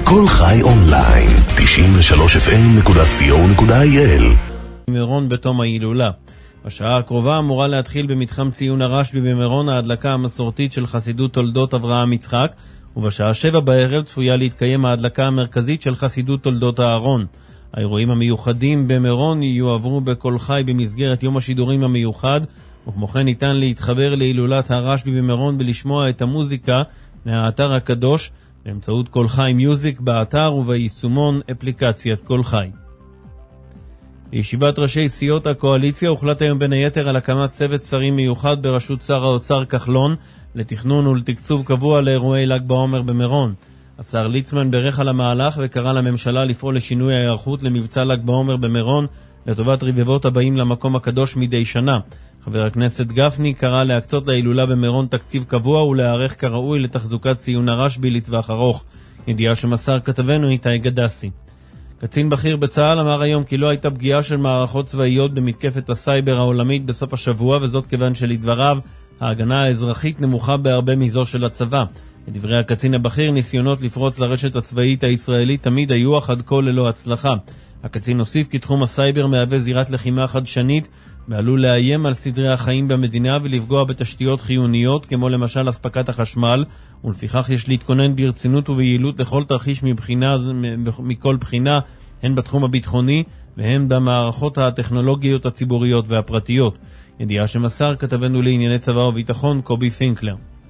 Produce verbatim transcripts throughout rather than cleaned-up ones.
כל חי אונליין, תשעים ושלוש אף אם נקודה סי או נקודה איי אל. מירון בתום ההילולה. בשעה הקרובה אמורה להתחיל במתחם ציון הרשב"י במירון ההדלקה המסורתית של חסידות תולדות אברהם יצחק, ובשעה שבע בערב צפויה להתקיים ההדלקה המרכזית של חסידות תולדות הארון. האירועים המיוחדים במירון יועברו בכל חי במסגרת יום השידורים המיוחד, וכמו כן ניתן להתחבר להילולת הרשב"י במירון ולשמוע את המוזיקה מהאתר הקדוש באמצעות כל חי מיוזיק באתר וביישומון אפליקציית כל חי. בישיבת ראשי סיעות הקואליציה הוחלט היום בין היתר על הקמת צוות שרים מיוחד בראשות שר האוצר כחלון לתכנון ולתקצוב קבוע לאירועי ל"ג בעומר במירון. השר ליצמן ברך על המהלך וקרא לממשלה לפעול לשינוי ההיערכות למבצע ל"ג בעומר במירון לטובת רבבות הבאים למקום הקדוש מדי שנה. חבר הכנסת גפני קרא להקצות להילולה במירון תקציב קבוע ולהיערך כראוי לתחזוקת ציון הרשב"י לטווח ארוך. ידיעה שמסר כתבנו איתי גדסי. קצין בכיר בצה"ל אמר היום כי לא הייתה פגיעה של מערכות צבאיות במתקפת הסייבר העולמית בסוף השבוע, וזאת כיוון שלדבריו ההגנה האזרחית נמוכה בהרבה מזו של הצבא. לדברי הקצין הבכיר, ניסיונות לפרוץ לרשת הצבאית הישראלית תמיד היו אך עד כה ללא הצלחה. הקצין הוסיף כי תחום הסייבר מהווה זירת לחימה חדשנית ועלול לאיים על סדרי החיים במדינה ולפגוע בתשתיות חיוניות כמו למשל הספקת החשמל, ולפיכך יש להתכונן ברצינות וביעילות לכל תרחיש מבחינה, מכל בחינה, הן בתחום הביטחוני והן במערכות הטכנולוגיות הציבוריות והפרטיות. ידיעה שמסר כתבנו לענייני צבא וביטחון קובי פינקלר.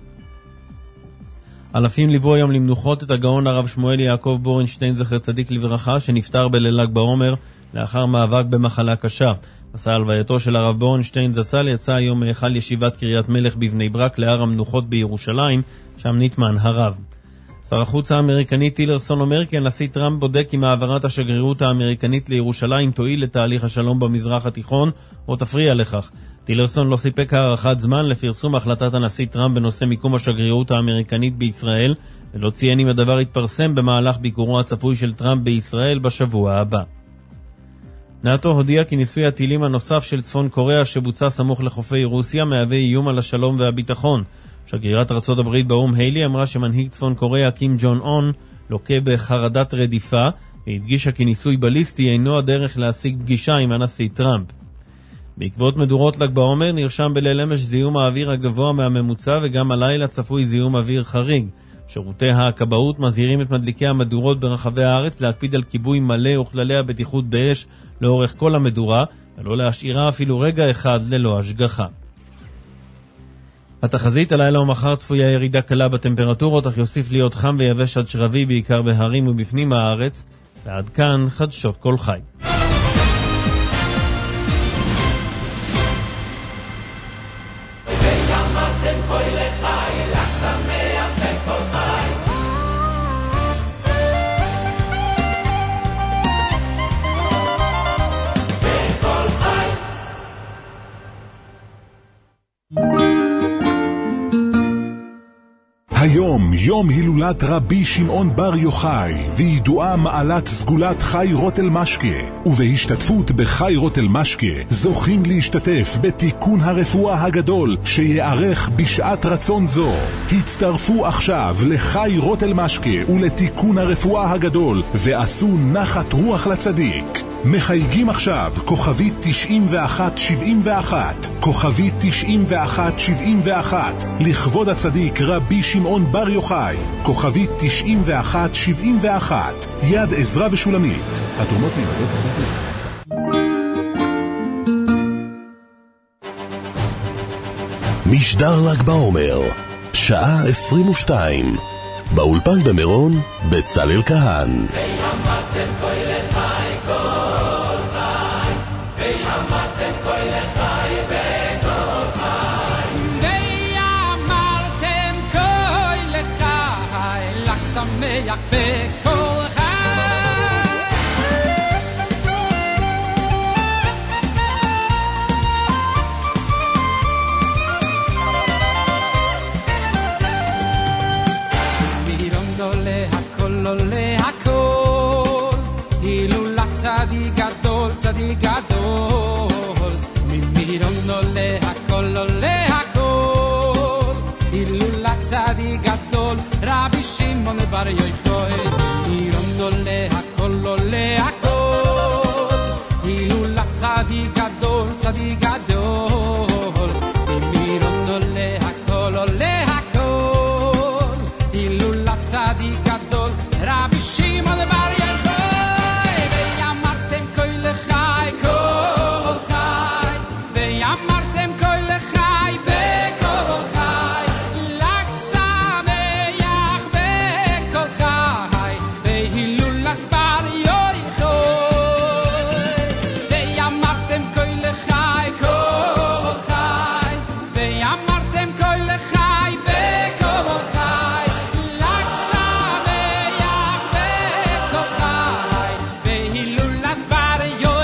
אלפים ליוו היום למנוחות את הגאון הרב שמואל יעקב בורנשטיין זכר צדיק לברכה, שנפטר בליל ל"ג בעומר לאחר מאבק במחלה קשה. מסע הלווייתו של הרב בורנשטיין זצ"ל יצא היום מהיכל ישיבת קריית מלך בבני ברק להר המנוחות בירושלים, שם נטמן הרב. שר החוץ האמריקני טילרסון אומר כי הנשיא טראמפ בודק אם העברת השגרירות האמריקנית לירושלים תועיל לתהליך השלום במזרח התיכון או תפריע לכך. טילרסון לא סיפק הערכת זמן לפרסום החלטת הנשיא טראמפ בנושא מיקום השגרירות האמריקנית בישראל, ולא ציין אם הדבר יתפרסם במהלך ביקורו הצפוי של טראמפ בישראל בשבוע הבא. נאט"ו הודיע כי ניסוי הטילים הנוסף של צפון קוריאה שבוצע סמוך לחופי רוסיה מהווה איום על השלום והביטחון. שגרירת ארצות הברית באום היילי אמרה שמנהיג צפון קוריאה קים ג'ון און לוקה בחרדת רדיפה, והדגישה כי ניסוי בליסטי אינו הדרך להשיג פגישה עם הנשיא טראמפ. בעקבות מדורות ל"ג בעומר נרשם בליל אמש זיהום האוויר הגבוה מהממוצע, וגם הלילה צפוי זיהום אוויר חריג. שירותי הכבאות מזהירים את מדליקי המדורות ברחבי הארץ להקפיד על כיבוי מלא וכללי הבטיחות באש לאורך כל המדורה, ולא להשאירה אפילו רגע אחד ללא השגחה. התחזית הלילה ומחר צפויה ירידה קלה בטמפרטורות, אך יוסיף להיות חם ויבש עד שרבי בעיקר בהרים ובפנים הארץ. ועד כאן חדשות כל חי. היום יום הילולת רבי שמעון בר יוחאי, וידועה מעלת סגולת חי רוטל משקה, ובהשתתפות בחי רוטל משקה זוכים להשתתף בתיקון הרפואה הגדול שיערך בשעת רצון זו. הצטרפו עכשיו לחי רוטל משקה ולתיקון הרפואה הגדול ועשו נחת רוח לצדיק. מחייגים עכשיו כוכבית תשעים ואחת שבעים ואחת, כוכבית תשעים ואחת שבעים ואחת, לכבוד הצדיק רבי שמעון בר יוחאי, כוכבית תשעים ואחת שבעים ואחת, יד עזרא ושולמית. התרומות מיועדות לבית. משדר ל"ג בעומר, שעה עשרים ושתיים, באולפן במירון, בצלאל כהן. ויאמרתם כה לחי כל חי, ויאמרתם כה לחי בכל חי, ויאמרתם כה לחי, ל"ג שמח בכל חי. צדיק גדול, צדיק גדול, ממירון עולה הכל, עולה הכל, הילולת צדיק גדול, רבי שמעון בר יוחאי. צדיק גדול, ממירון עולה הכל, עולה הכל, הילולה צדיק גדול, רבי שמעון בר יוחאי, ואמרתם כל חי, כל חי, ואמרתם כל חי, בכל חי, ל"ג שמח בכל חי, והילולה בר יוחאי, ואמרתם כל חי, כל חי, ואמרתם כל חי, בכל חי, ל"ג שמח בכל חי, והילולה בר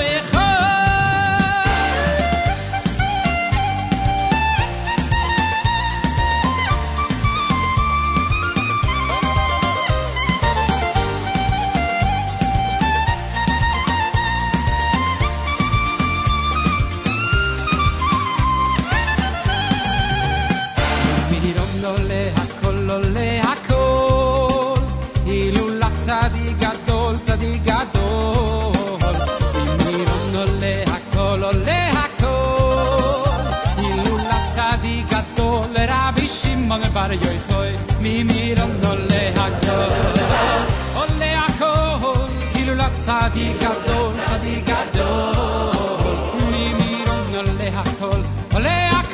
מירון עולה הכל, עולה הכל, הילולה צדיק גדול, צדיק גדול, מירון עולה הכל, עולה הכל, הילולה צדיק גדול, רבי שמעון בר יוחאי, ממירון עולה הכל, עולה הכל, הילולה צדיק גדול, צדיק גדול, ממירון עולה הכל, עולה הכל,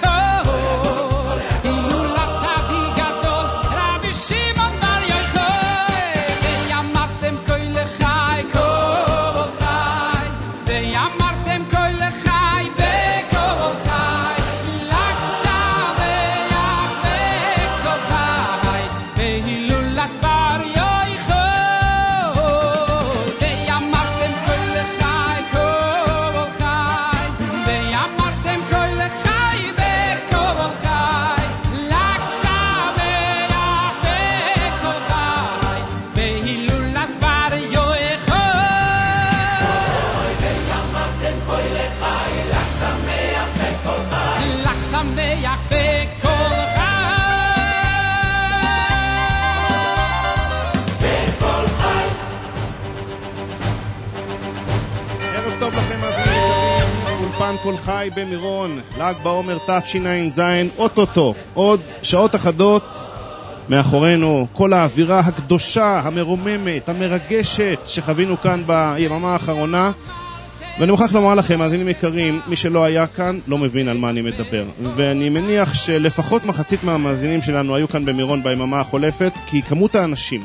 הילולה צדיק גדול, רבי שמעון בר יוחאי, ואמרתם כל חי, כל חי, ואמרתם כל חי, בכל חי, ל"ג שמח בכל חי, והילולה בר יוחאי, ואמרתם כל חי, כל חי, ואמרתם כל חי, בכל חי, ל"ג שמח בכל חי, והילולה בר יוחאי, ואמרתם כל חי, ל"ג שמח בכל חי, ל"ג שמח בכל חי. ערב טוב לכם מאזינים יקרים, אולפן כל חי במירון, ל"ג בעומר תשע"ז, אוטוטו, עוד שעות אחדות מאחורינו, כל האווירה הקדושה, המרוממת, המרגשת שחווינו כאן ביממה האחרונה, ואני מוכרח לומר לכם, מאזינים יקרים, מי שלא היה כאן לא מבין על מה אני מדבר, ואני מניח שלפחות מחצית מהמאזינים שלנו היו כאן במירון ביממה החולפת, כי כמות האנשים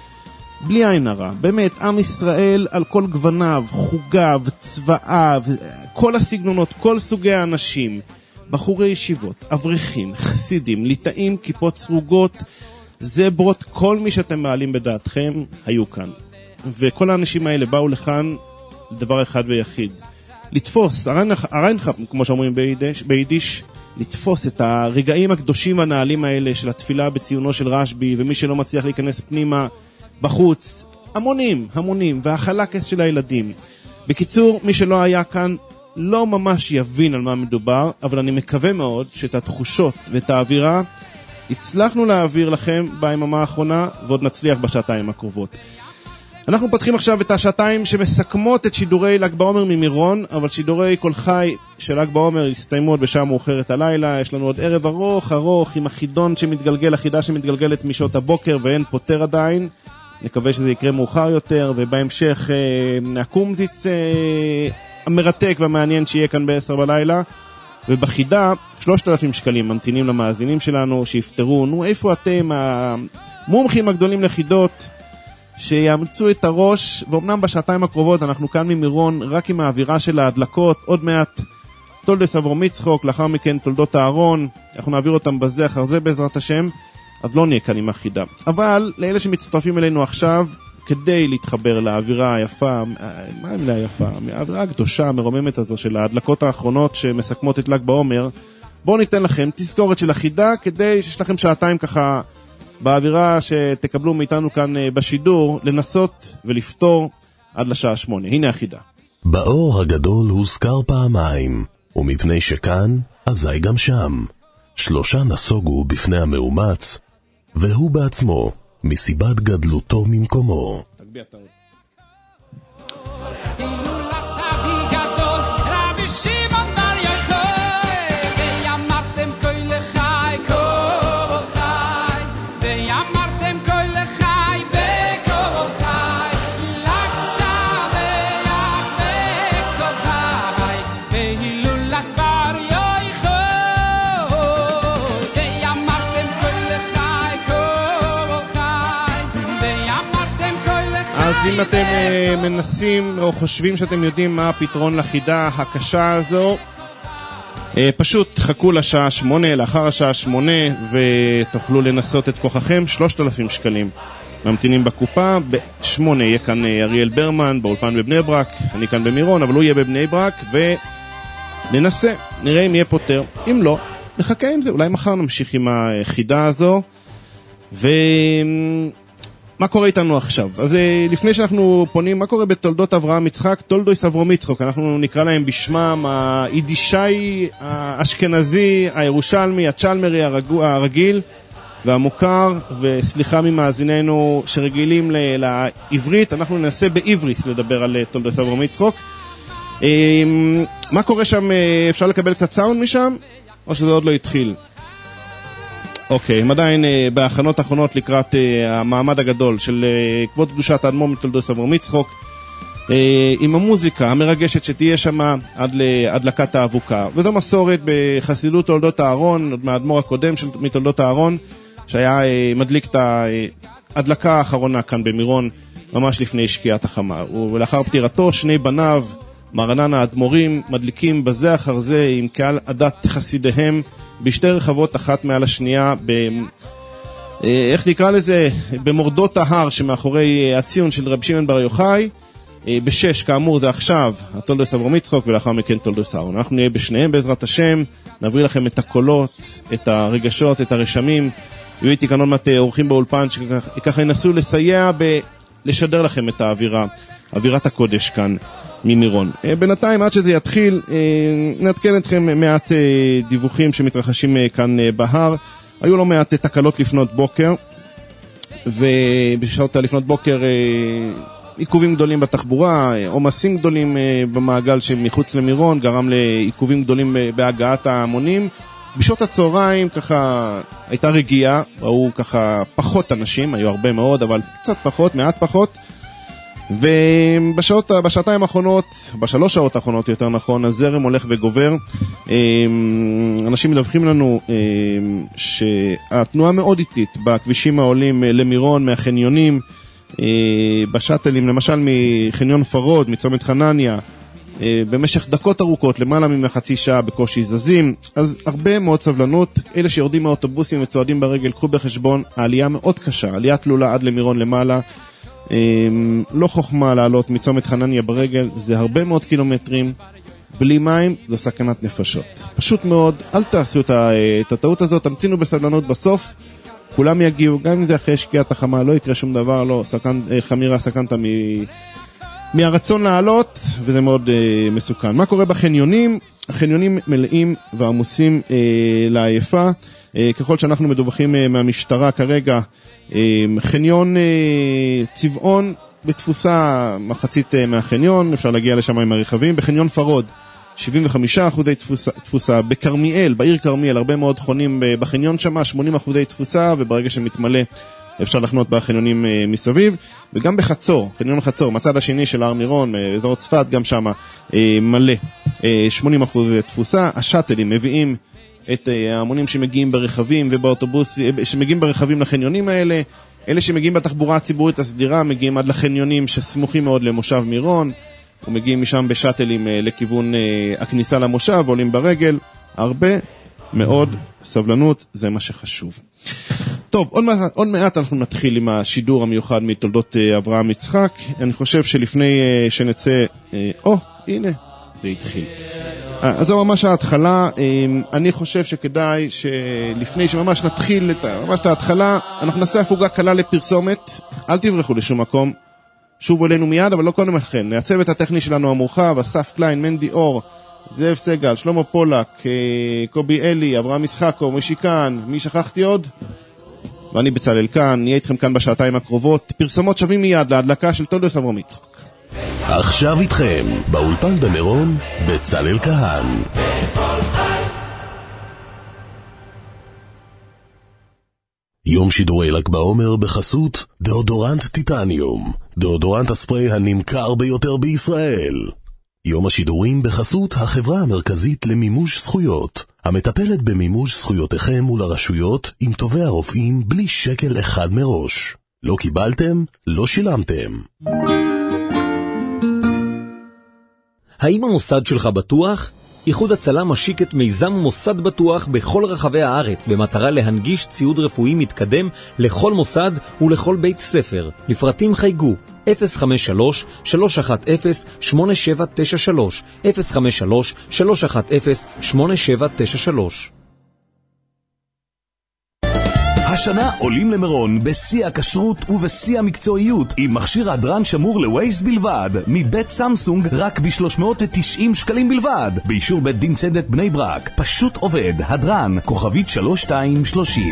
בלי עין הרע, באמת, עם ישראל על כל גווניו, חוגיו, צבאיו, כל הסגנונות, כל סוגי האנשים, בחורי ישיבות, אברכים, חסידים, ליטאים, כיפות סרוגות, זברות, כל מי שאתם מעלים בדעתכם, היו כאן. וכל האנשים האלה באו לכאן לדבר אחד ויחיד, לתפוס, הריינכאפ, כמו שאומרים ביידיש, ביידיש, לתפוס את הרגעים הקדושים והנעלים האלה של התפילה בציונו של רשב"י, ומי שלא מצליח להיכנס פנימה, בחוץ, המונים, המונים, והחלקס של הילדים. בקיצור, מי שלא היה כאן לא ממש יבין על מה מדובר, אבל אני מקווה מאוד שאת התחושות ואת האווירה הצלחנו להעביר לכם ביממה האחרונה, ועוד נצליח בשעתיים הקרובות. אנחנו פותחים עכשיו את השעתיים שמסכמות את שידורי ל"ג בעומר ממירון, אבל שידורי כל חי של ל"ג בעומר יסתיימו עוד בשעה מאוחרת הלילה. יש לנו עוד ערב ארוך ארוך עם החידון שמתגלגל, החידה שמתגלגלת משעות הבוקר ואין פותר עדיין. נקווה שזה יקרה מאוחר יותר, ובהמשך אה, הקומזיץ אה, המרתק והמעניין שיהיה כאן בעשר בלילה. ובחידה שלושת אלפים שקלים ממתינים למאזינים שלנו שיפתרו, נו איפה אתם המומחים הגדולים לחידות שיאמצו את הראש. ואומנם בשעתיים הקרובות אנחנו כאן ממירון רק עם האווירה של ההדלקות, עוד מעט תולדס אברום יצחוק, לאחר מכן תולדות הארון, אנחנו נעביר אותם בזה אחר זה בעזרת השם, אז לא נהיה כאן עם החידה. אבל לאלה שמצטרפים אלינו עכשיו, כדי להתחבר לאווירה היפה, מה המילה היפה? האווירה הקדושה המרוממת הזו של ההדלקות האחרונות שמסכמות את ל"ג בעומר, בואו ניתן לכם תזכורת של החידה, כדי שיש לכם שעתיים ככה באווירה שתקבלו מאיתנו כאן בשידור, לנסות ולפתור עד לשעה שמונה. הנה החידה. באור הגדול הוזכר פעמיים, ומפני שכאן, אזי גם שם. שלושה נסוגו בפני המאומץ, והוא בעצמו, מסיבת גדלותו ממקומו. תגביה טעות. הילולה צדיק גדול, רבי שמעון בר יוחאי, אז אם אתם uh, מנסים או חושבים שאתם יודעים מה הפתרון לחידה הקשה הזו, uh, פשוט חכו לשעה שמונה, לאחר השעה שמונה, ותוכלו לנסות את כוחכם. שלושת אלפים שקלים ממתינים בקופה. בשמונה יהיה כאן uh, אריאל ברמן באולפן בבני ברק, אני כאן במירון, אבל הוא יהיה בבני ברק, וננסה, נראה אם יהיה פותר. אם לא, נחכה עם זה, אולי מחר נמשיך עם החידה הזו. ו... מה קורה איתנו עכשיו? אז לפני שאנחנו פונים, מה קורה בתולדות אברהם יצחק? תולדויס אברהם יצחק, אנחנו נקרא להם בשמם, היידישאי, האשכנזי, הירושלמי, הצ'למרי הרגיל והמוכר, וסליחה ממאזיננו שרגילים לעברית, אנחנו ננסה בעבריס לדבר על תולדויס אברהם יצחק. מה קורה שם? אפשר לקבל קצת סאונד משם? או שזה עוד לא התחיל? אוקיי, הם עדיין uh, בהכנות האחרונות לקראת uh, המעמד הגדול של uh, כבוד קדושת האדמו"ר מתולדות אברהם יצחק, uh, עם המוזיקה המרגשת שתהיה שם עד להדלקת האבוקה. וזו מסורת בחסידות תולדות הארון, עוד מהאדמו"ר הקודם של מתולדות הארון, שהיה uh, מדליק את ההדלקה האחרונה כאן במירון, ממש לפני שקיעת החמה. ולאחר פטירתו, שני בניו, מרנן האדמו"רים, מדליקים בזה אחר זה עם קהל עדת חסידיהם, בשתי רחבות אחת מעל השנייה, ב... איך נקרא לזה? במורדות ההר שמאחורי הציון של רב שמעון בר יוחאי. בשש, כאמור, זה עכשיו תולדוס אברהם יצחק, ולאחר מכן תולדוס אהרון. אנחנו נהיה בשניהם בעזרת השם, נבריא לכם את הקולות, את הרגשות, את הרשמים. יהיו איתי כאן עוד מעט אורחים באולפן שככה ינסו לסייע לשדר לכם את האווירה, אווירת הקודש כאן ממירון. בינתיים, עד שזה יתחיל, נעדכן אתכם מעט דיווחים שמתרחשים כאן בהר. היו לא מעט תקלות לפנות בוקר, ובשעות לפנות בוקר עיכובים גדולים בתחבורה, עומסים גדולים במעגל שמחוץ למירון, גרם לעיכובים גדולים בהגעת ההמונים. בשעות הצהריים ככה הייתה רגיעה, ראו ככה פחות אנשים, היו הרבה מאוד, אבל קצת פחות, מעט פחות. ובשעות, בשעתיים האחרונות, בשלוש שעות האחרונות יותר נכון, הזרם הולך וגובר. אנשים מדווחים לנו שהתנועה מאוד איטית בכבישים העולים למירון מהחניונים, בשאטלים, למשל מחניון פרוד, מצומת חנניה, במשך דקות ארוכות, למעלה ממחצי שעה בקושי זזים. אז הרבה מאוד סבלנות. אלה שיורדים מהאוטובוסים וצועדים ברגל, קחו בחשבון, העלייה מאוד קשה, עלייה תלולה עד למירון למעלה. לא חוכמה לעלות מצומת חנניה ברגל, זה הרבה מאוד קילומטרים, בלי מים זו סכנת נפשות. פשוט מאוד, אל תעשו את הטעות הזאת, תמתינו בסבלנות, בסוף כולם יגיעו, גם אם זה אחרי שקיעת החמה, לא יקרה שום דבר, לא, סכן, חמירה סכנת מ... מהרצון לעלות, וזה מאוד אה, מסוכן. מה קורה בחניונים? החניונים מלאים ועמוסים אה, לעייפה, אה, ככל שאנחנו מדווחים אה, מהמשטרה כרגע, אה, חניון אה, צבעון בתפוסה מחצית אה, מהחניון, אפשר להגיע לשם עם הרכבים. בחניון פרוד, שבעים וחמישה אחוזי תפוסה, תפוסה. בכרמיאל, בעיר כרמיאל, הרבה מאוד חונים בחניון שמה, שמונים אחוזי תפוסה, וברגע שמתמלא, אפשר לחנות בחניונים uh, מסביב. וגם בחצור, חניון חצור, מצד השני של הר מירון, uh, אזור צפת, גם שם uh, מלא, uh, שמונים אחוז תפוסה. השאטלים מביאים את uh, ההמונים שמגיעים ברכבים ובאוטובוס, uh, שמגיעים ברכבים לחניונים האלה. אלה שמגיעים בתחבורה הציבורית הסדירה מגיעים עד לחניונים שסמוכים מאוד למושב מירון, ומגיעים משם בשאטלים uh, לכיוון uh, הכניסה למושב, עולים ברגל. הרבה מאוד סבלנות, זה מה שחשוב. טוב, עוד מעט, עוד מעט אנחנו נתחיל עם השידור המיוחד מתולדות uh, אברהם יצחק. אני חושב שלפני uh, שנצא, uh, או, הנה, זה התחיל. Uh, אז זו ממש ההתחלה. Uh, אני חושב שכדאי שלפני שממש נתחיל את, ממש את ההתחלה, אנחנו נעשה הפוגה קלה לפרסומת. אל תברחו לשום מקום. שובו אלינו מיד, אבל לא קודם לכן. הצוות הטכני שלנו המורחב, אסף קליין, מנדי אור, זאב סגל, שלמה פולק, uh, קובי אלי, אברהם יצחקו, משיקן, מי שכחתי עוד? ואני בצלאל כאן, נהיה איתכם כאן בשעתיים הקרובות. פרסומות שווים מיד להדלקה של תולדות אברהם יצחק. עכשיו איתכם, באולפן במירון, בצלאל כהן. יום שידורי ל"ג בעומר בחסות דאודורנט טיטניום, דאודורנט הספרי הנמכר ביותר בישראל. יום השידורים בחסות החברה המרכזית למימוש זכויות, המטפלת במימוש זכויותיכם מול הרשויות עם טובי הרופאים בלי שקל אחד מראש. לא קיבלתם? לא שילמתם. האם המוסד שלך בטוח? איחוד הצלה משיק את מיזם מוסד בטוח בכל רחבי הארץ במטרה להנגיש ציוד רפואי מתקדם לכל מוסד ולכל בית ספר. לפרטים חייגו אפס חמש שלוש שלוש אחת אפס שמונה שבע תשע שלוש אפס חמש שלוש שלוש אחת אפס שמונה שבע תשע שלוש. השנה עולים למירון בשיא הכשרות ובשיא המקצועיות עם מכשיר הדרן שמור לווייז בלבד מבית סמסונג רק ב-שלוש מאות ותשעים שקלים בלבד באישור בית דין צדק בני ברק. פשוט עובד. הדרן כוכבית שלוש שתיים שלושים.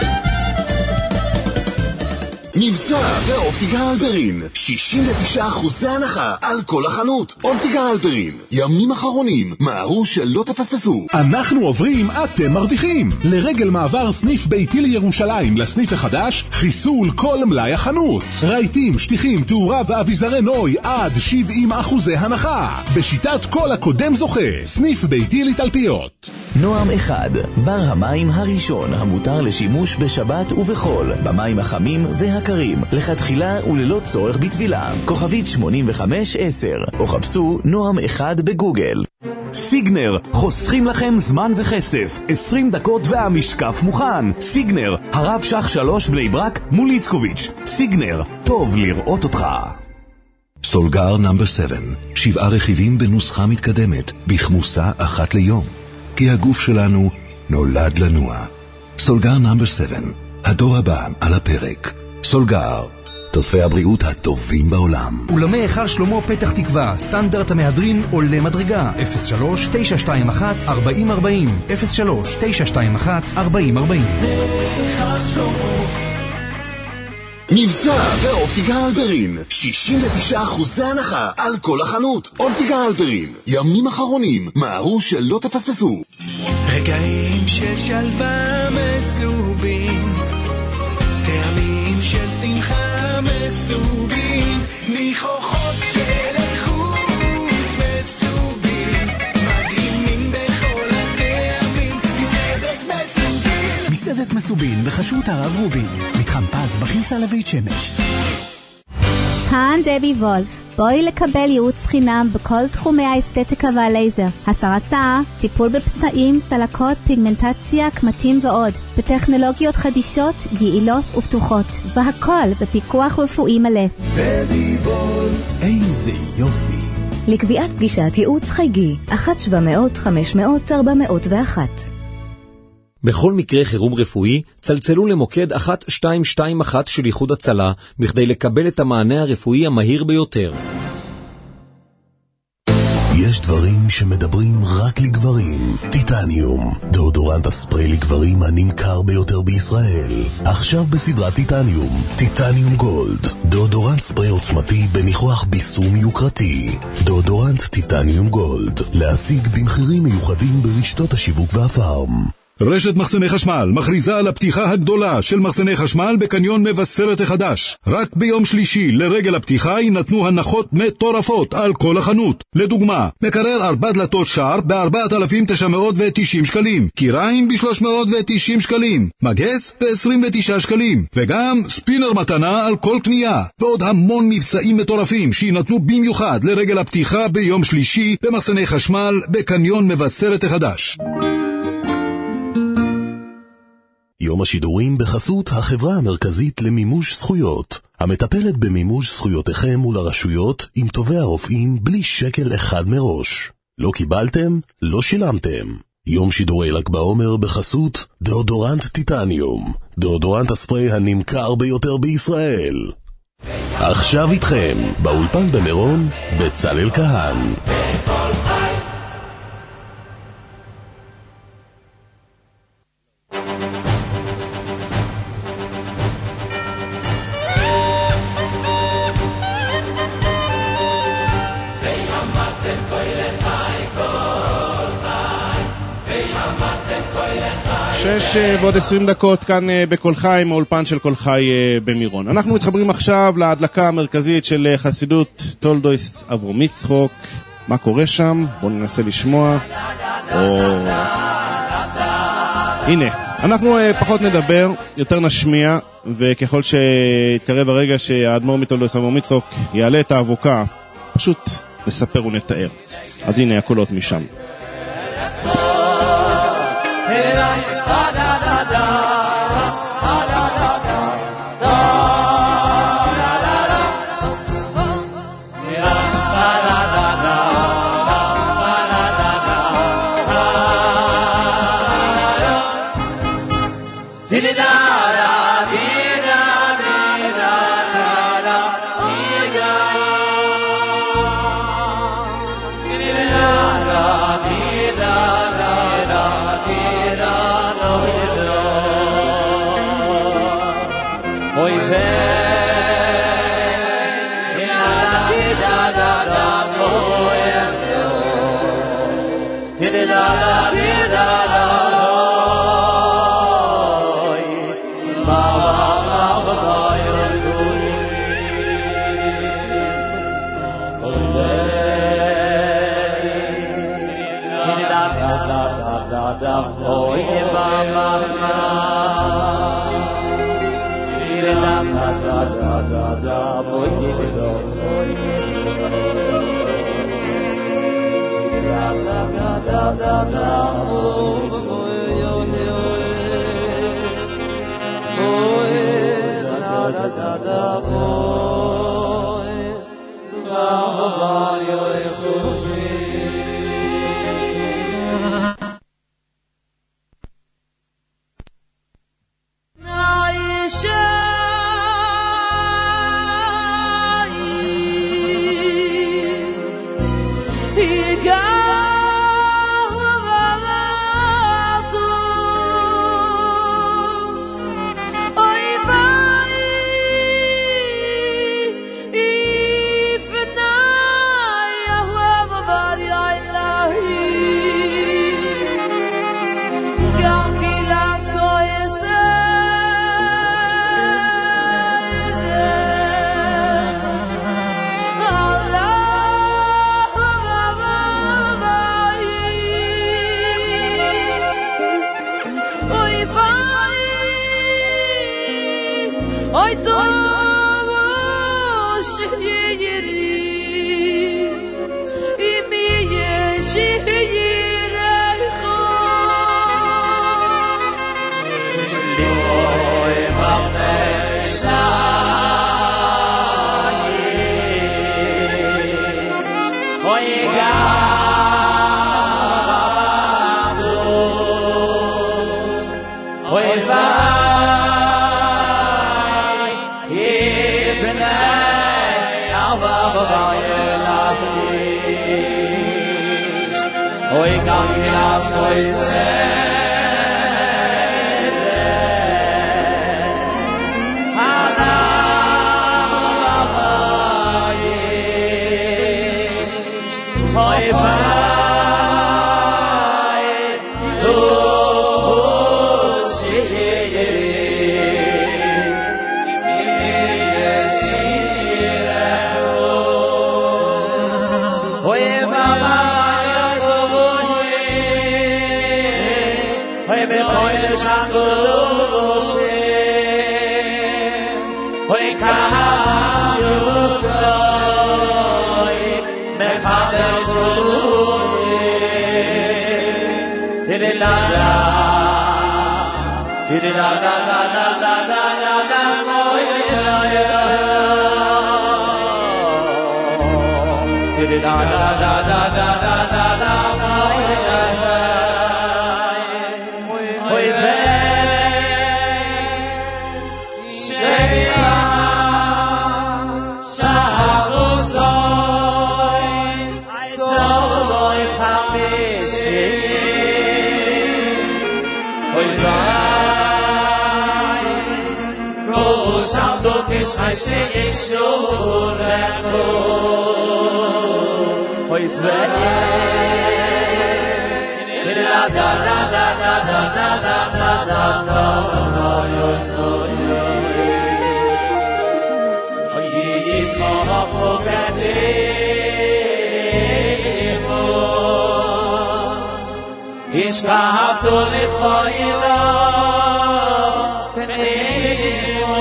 מבצע באופטיקה הלפרין, שישים ותשעה אחוזי הנחה על כל החנות. אופטיקה הלפרין, ימים אחרונים, מהרו שלא תפספסו. אנחנו עוברים, אתם מרוויחים. לרגל מעבר סניף ביתי לירושלים לסניף החדש, חיסול כל מלאי החנות. רהיטים, שטיחים, תאורה ואביזרי נוי עד שבעים אחוזי הנחה. בשיטת כל הקודם זוכה, סניף ביתי לתלפיות. נועם אחד, בר המים הראשון המותר לשימוש בשבת ובחול, במים החמים והקרים, לכתחילה וללא צורך בטבילה. כוכבית שמונים וחמש עשר, או חפשו נועם אחד בגוגל. סיגנר, חוסכים לכם זמן וכסף. עשרים דקות והמשקף מוכן. סיגנר, הרב שח שלוש בני ברק מול איצקוביץ'. סיגנר, טוב לראות אותך. סולגר נאמבר שבע, שבעה רכיבים בנוסחה מתקדמת, בכמוסה אחת ליום. כי הגוף שלנו נולד לנוע. סולגר נאמבר שבע, הדור הבא על הפרק. סולגר, תוספי הבריאות הטובים בעולם. אולמי היכל שלמה פתח תקווה, סטנדרט המהדרין עולה מדרגה. אפס שלוש תשע שתיים אחת ארבעים ארבעים אפס שלוש תשע שתיים אחת ארבעים ארבעים. היכל שלמה. מבצע באופטיקה הלפרין, שישים ותשעה אחוזי הנחה על כל החנות. אופטיקה הלפרין, ימים אחרונים, מהרו שלא תפספסו. רגעים של שלווה מסובים, טעמים של שמחה מסובים, ניחוחות של איכות מסובים, מדהימים בכל הטעמים. מסעדת מסובים, מסעדת מסובים בחשות הרב רובין, מתחם פז בכניסה לבית שמש. כאן דבי וולף, בואי לקבל ייעוץ חינם בכל תחומי האסתטיקה והלייזר, הסרת שיער, טיפול בפצעים, סלקות, פיגמנטציה, קמטים ועוד, בטכנולוגיות חדישות, יעילות ופתוחות, והכל בפיקוח רפואי מלא. דבי וולף, איזה יופי. לקביעת פגישת ייעוץ חייגי אחת שבע מאות חמש מאות ארבע מאות ואחת. בכל מקרה חירום רפואי, צלצלו למוקד אחת שתיים שתיים אחת של איחוד הצלה, בכדי לקבל את המענה הרפואי המהיר ביותר. יש דברים שמדברים רק לגברים. טיטניום, דאודורנט הספרי לגברים הנמכר ביותר בישראל. עכשיו בסדרת טיטניום, טיטניום גולד, דאודורנט ספרי עוצמתי בניחוח ביסום יוקרתי. דאודורנט טיטניום גולד, להשיג במחירים מיוחדים ברשתות השיווק והפארם. רשת מחסני חשמל מכריזה על הפתיחה הגדולה של מחסני חשמל בקניון מבשרת החדש. רק ביום שלישי לרגל הפתיחה יינתנו הנחות מטורפות על כל החנות. לדוגמה, מקרר ארבע דלתות שער ב-ארבעת אלפים תשע מאות ותשעים שקלים, קיריים ב-שלוש מאות ותשעים שקלים, מגץ ב-עשרים ותשעה שקלים, וגם ספינר מתנה על כל קנייה. ועוד המון מבצעים מטורפים שיינתנו במיוחד לרגל הפתיחה ביום שלישי במחסני חשמל בקניון מבשרת החדש. יום השידורים בחסות החברה המרכזית למימוש זכויות, המטפלת במימוש זכויותיכם מול הרשויות עם טובי הרופאים בלי שקל אחד מראש. לא קיבלתם? לא שילמתם. יום שידורי ל"ג בעומר בחסות דאודורנט טיטניום, דאודורנט הספרי הנמכר ביותר בישראל. עכשיו איתכם, באולפן במירון, בצלאל כהן. שש ועוד עשרים דקות כאן בכל חי, מאולפן של כל חי במירון. אנחנו מתחברים עכשיו להדלקה המרכזית של חסידות טולדויס אברום יצחוק. מה קורה שם? בואו ננסה לשמוע. או... הנה, אנחנו פחות נדבר, יותר נשמיע. וככל שיתקרב הרגע שהאדמו"ר מתולדות סמור מצחוק יעלה את האבוקה, פשוט נספר ונתאר. אז הנה הקולות משם. Ishkaftu lifkoyda Pneimu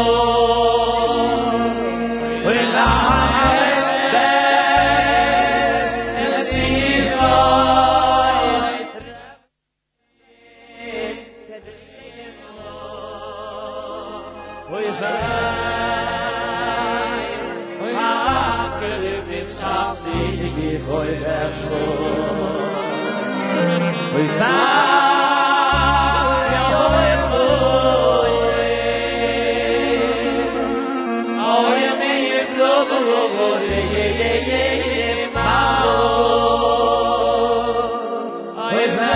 Sigi foi verso Oi ba Ya foi foi Oh ya me flogo logo ye ye ye ye ma Oi va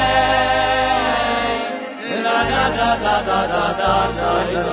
La da da da da da da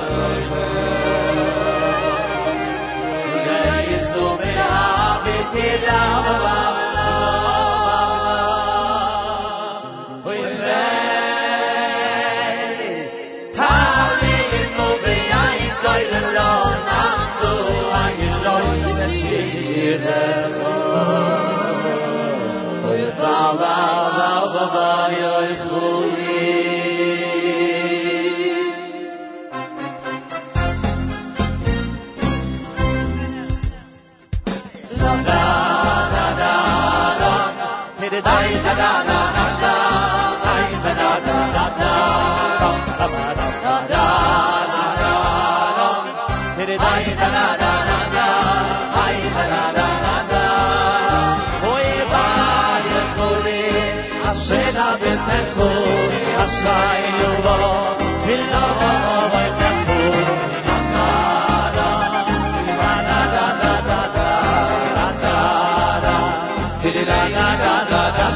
Seda ben mejor asai lo illa vai mejor nada nada nada nada nada tira nada nada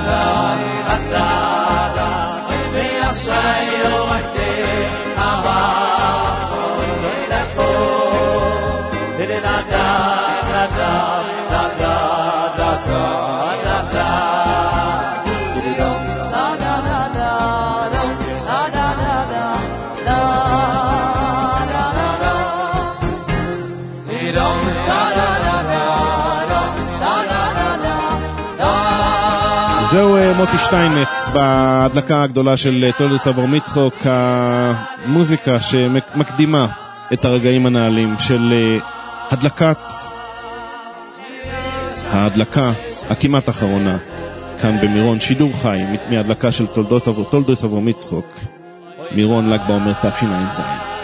nada me asai lo vai ava mejor tira nada nada nada nada זהו מוטי שטיינמץ בהדלקה הגדולה של תולדות אברהם יצחק, המוזיקה שמקדימה את הרגעים הנעלים של הדלקת ההדלקה הכמעט אחרונה כאן במירון, שידור חי מהדלקה של תולדות אברהם יצחק, מירון ל"ג בעומר תשע"ז.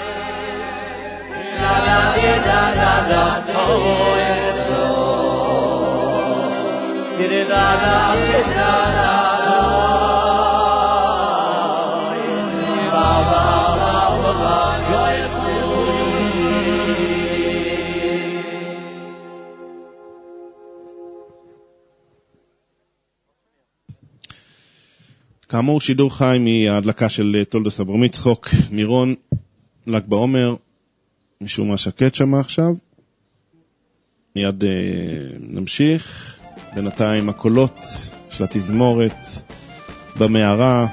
כאמור, שידור חי מההדלקה של תולדות אברהם יצחק, מירון ל"ג בעומר. משום מה שקט שם עכשיו, מיד אה, נמשיך. בינתיים הקולות של התזמורת במערה,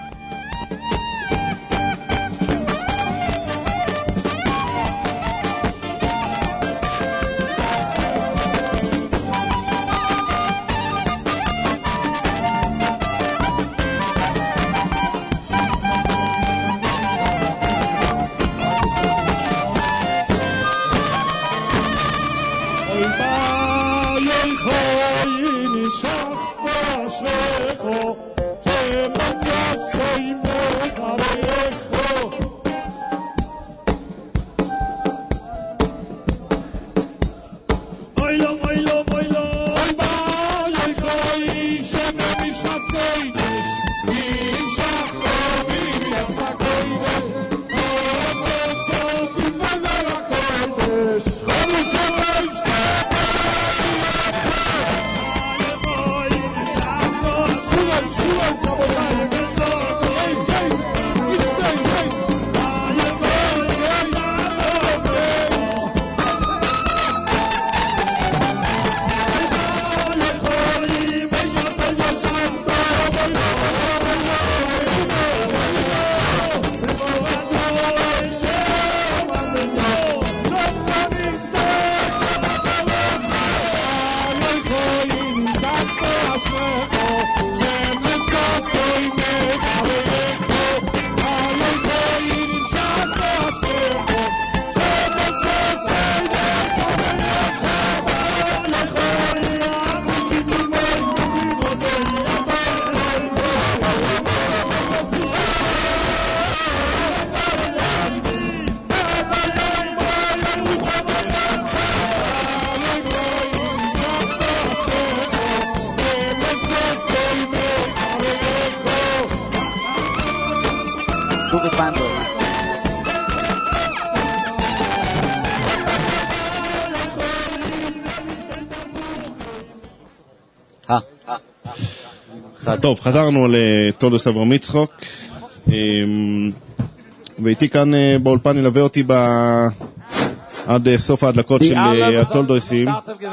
Let's go. gut fein so. טוב, חזרנו לתולדות אברהם יצחק, ואיתי כאן באולפן ילווה אותי עד סוף ההדלקות של התולדויסים.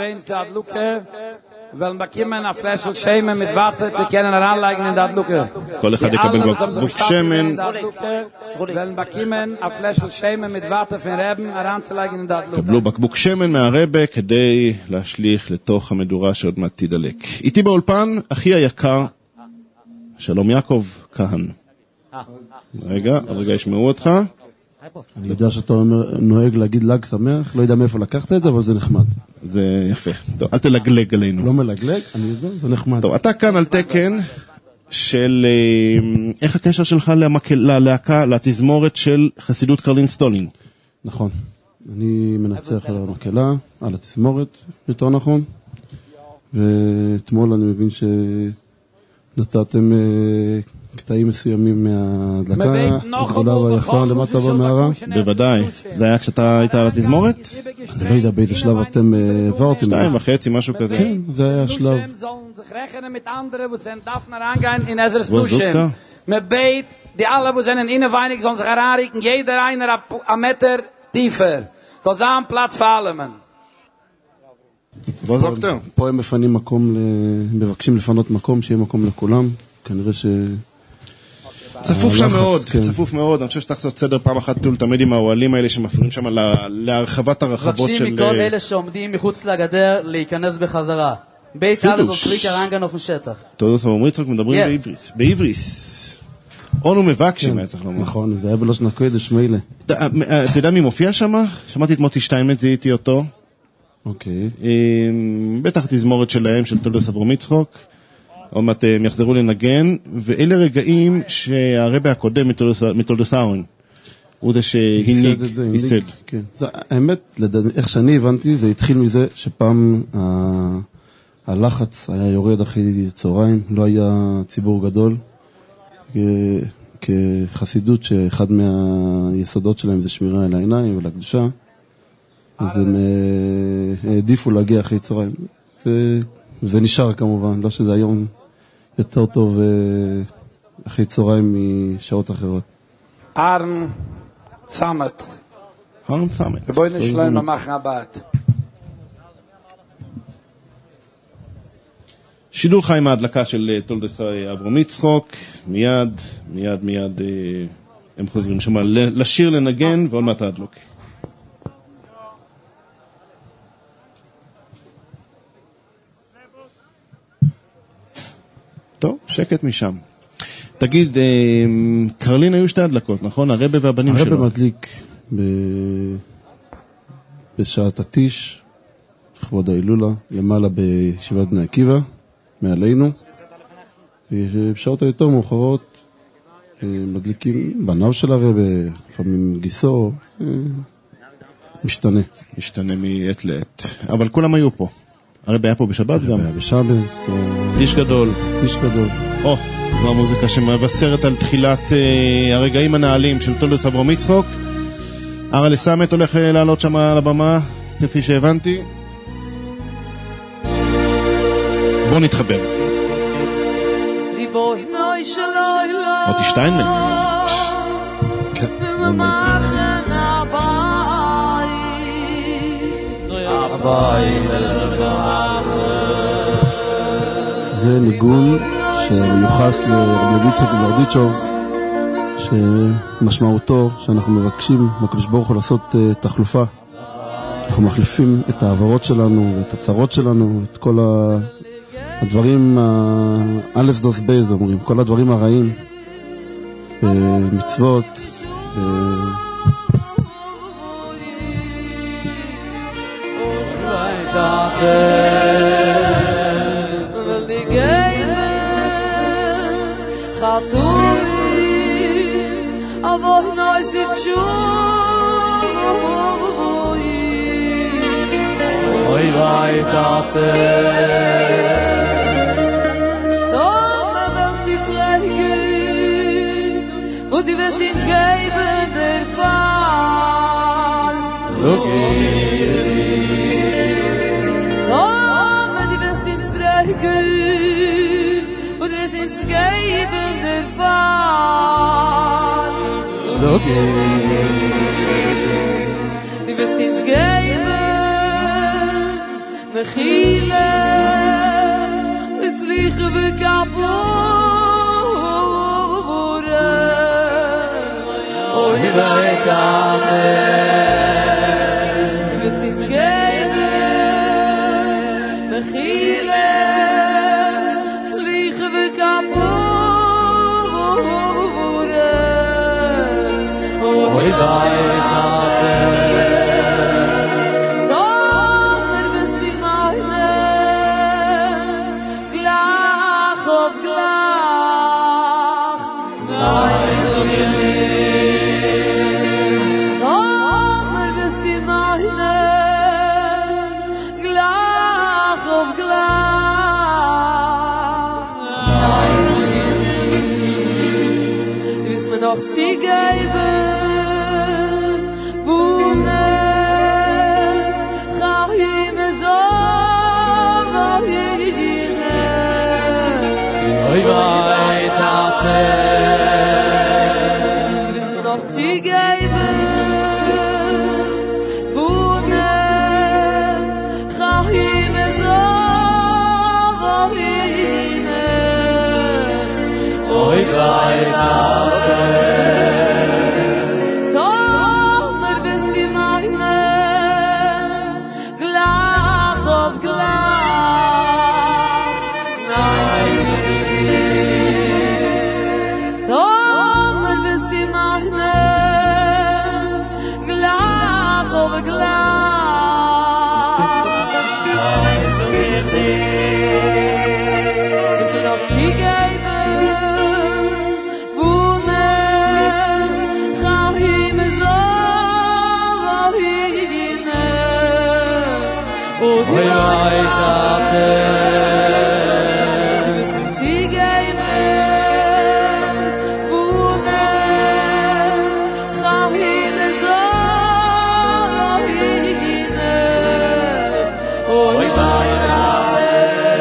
Weil man bekommen eine Flasche Schemen mit Wasser zu können heranlegen in das Lucke. כל אחד יקבל בקבוק שמן. Weil man bekommen eine Flasche Schemen mit Wasser von Reben heranzulegen in das Lucke. קבלו בקבוק שמן מהרבה כדי להשליך לתוך המדורה שעוד מעט תדלק. איתי באולפן, אחי היקר, שלום יעקב כהן. רגע, רגע ישמעו אותך. אני יודע שאתה נוהג להגיד לג שמח, לא יודע מאיפה לקחת את זה, אבל זה נחמד. זה יפה. טוב, אל תלגלג עלינו. לא מלגלג, אני יודע, זה נחמד. טוב, אתה כאן על תקן של איך הקשר שלך ללהקה, לתזמורת של חסידות קרלין סטולין. נכון. אני מנצח על המקהלה, על התזמורת, יותר נכון. ואתמול אני מבין שנתתם קטעים מסוימים מההדלקה הגדולה והיפה למטה במערה. בוודאי. זה היה כשאתה היית על התזמורת? אני לא יודע באיזה שלב אתם עברתם. שתיים וחצי, משהו כזה. כן, זה היה השלב. וזוקה? מבית, die alle, wo sind innenweinig, sollen sich heranriken, jeder einer a Meter tiefer. Soll sein Platz für alle, man. וזוקת? פה הם מפנים מקום, מבקשים לפנות מקום, שיהיה מקום לכולם. כנראה ש... צפוף שם מאוד, צפוף מאוד. אני חושב שצריך לעשות סדר פעם אחת תול תמיד עם האוהלים האלה שמפריעים שם להרחבת הרחבות של... מבקשים מכל אלה שעומדים מחוץ לגדר להיכנס בחזרה. בית א' ופריק הרנגן אופן שטח. תולדות אברהם יצחק מדברים בעברית. בעבריס. אונו מבקשים היה צריך לומר. נכון, זה היה בלושן הקודש מילא. אתה יודע מי מופיע שם? שמעתי את מוטי שטיינמץ, זיהיתי אותו. אוקיי. בטח תזמורת שלהם, של תולדות אברהם יצחק. עוד מעט הם יחזרו לנגן, ואלה רגעים שהרבא הקודם מתולדות אהרון, הוא זה שהניג, ייסד. האמת, איך שאני הבנתי, זה התחיל מזה שפעם הלחץ היה יורד אחרי צהריים, לא היה ציבור גדול, כחסידות שאחד מהיסודות שלהם זה שמירה על העיניים ולקדושה, אז הם העדיפו להגיע אחרי צהריים. וזה נשאר כמובן, לא שזה היום יותר טוב אחרי צהריים משעות אחרות. ארן צמת. ארן צמת. ובואי נשלם למחנה הבאת. שידור חי מההדלקה של תולדות אברהם יצחק, מיד, מיד, מיד הם חוזרים שם לשיר לנגן ועוד מעט ההדלוק. טוב, שקט משם. תגיד, קרלין היו שתי הדלקות, נכון? הרבא והבנים שלו. הרבא מדליק בשעת התיש, לכבוד ההילולה, למעלה בישיבת בני עקיבא, מעלינו. בשעות היותר מאוחרות מדליקים בניו של הרבא, לפעמים גיסו, משתנה. משתנה מעת לעת. אבל כולם היו פה. הרבא היה פה בשבת גם? היה בשבת. טיש גדול. טיש גדול. או, זו המוזיקה שמבשרת על תחילת uh, הרגעים הנעלים של תולדות אברהם יצחק. ארלה סמת הולך לעלות שם על הבמה, כפי שהבנתי. בואו נתחבר. מוטי שטיינמץ. כן, זה זה ניגון שיוחס לרבי יצחק וברדיצ'וב, שמשמעותו שאנחנו מבקשים מהקדוש ברוך הוא לעשות תחלופה. אנחנו מחליפים את העברות שלנו ואת הצרות שלנו, את כל הדברים, אלף דוס בייז אומרים, כל הדברים הרעים, מצוות, aber nice if you oi vai tate tom aber si frage wo die wirst ins Tom, die wirst ins Brügel und wir sind geben der Fall. Die wirst ins geben, Mechile, es liege wir kaputt. Oh, die weit du wirst ins geben, Mechile, es liege wir kaputt. Oh, die weit noch zu geben, Bune, Chahim Zor, Vahine, Oi vai Tate, du wirst mir noch zu geben, Bune, Chahim Zor, Vahine, Oi vai Tate. Oi, oi, Tate, du wirst mir sie geben, Bune, Chahim Zor, Vahine, Oi, oi, Tate,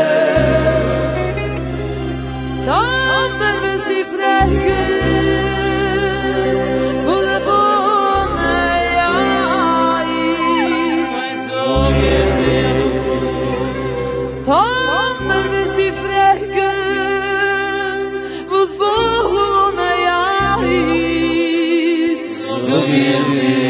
dann wirst du fragen, wo der Bune ja ist, so Tomer wirst die fragen, wo's Bohne ja ist. So geht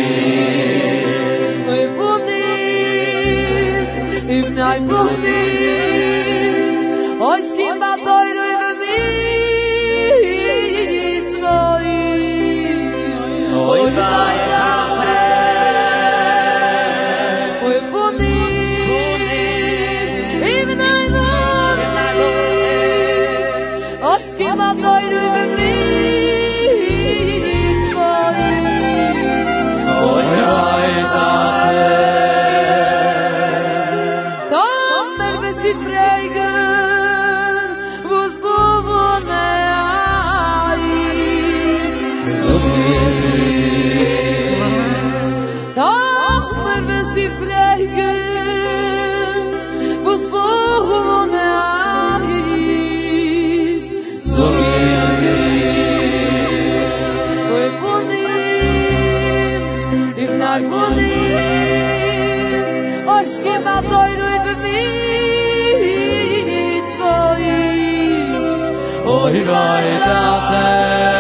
es. Oi Bonin, if nein Bonin, oi skimba teuro über mich, zwei. Oi weiter. Oi Bonin, even I Os que matou e me blitz for Oi, oi, Tate Tomer bist die fragen wo's bewohne ist So viel Tomer bist die fragen wo's bewohne So Oi Bonin, if not Bonin, Oi skimma teuro über mich, zwei. Oi vai Tate,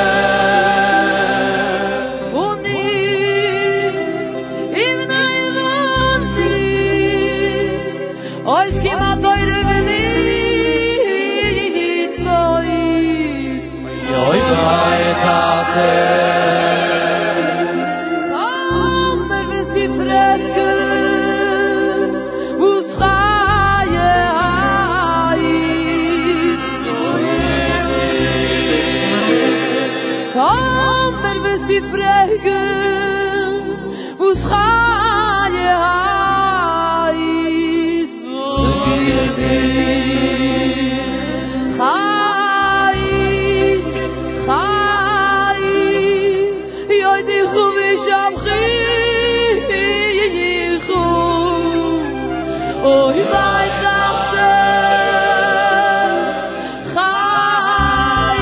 Bonin, if not Bonin, Oi skimma teuro über mich, zwei. Oi vai Tate Tomer wirst die fragen wo's Chaie heißt Tomer wirst die fragen wo's Chaie heißt So geht es Oh, you might doctor. Chai,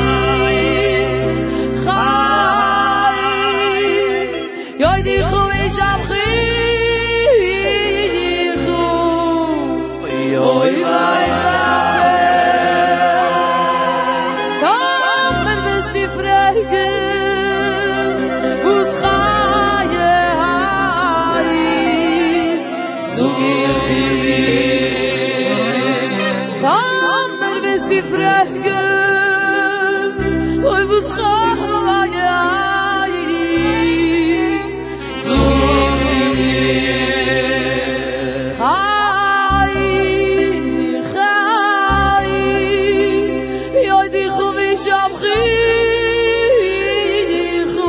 chai. Yoi dichu visham chichu. Oh, you might doctor. Kommer bist die Frage. Us chaye heißt. So geh Tammer bist die Frage, oi was chaye heißt. So chai, chai, yoi dichu visham chichu.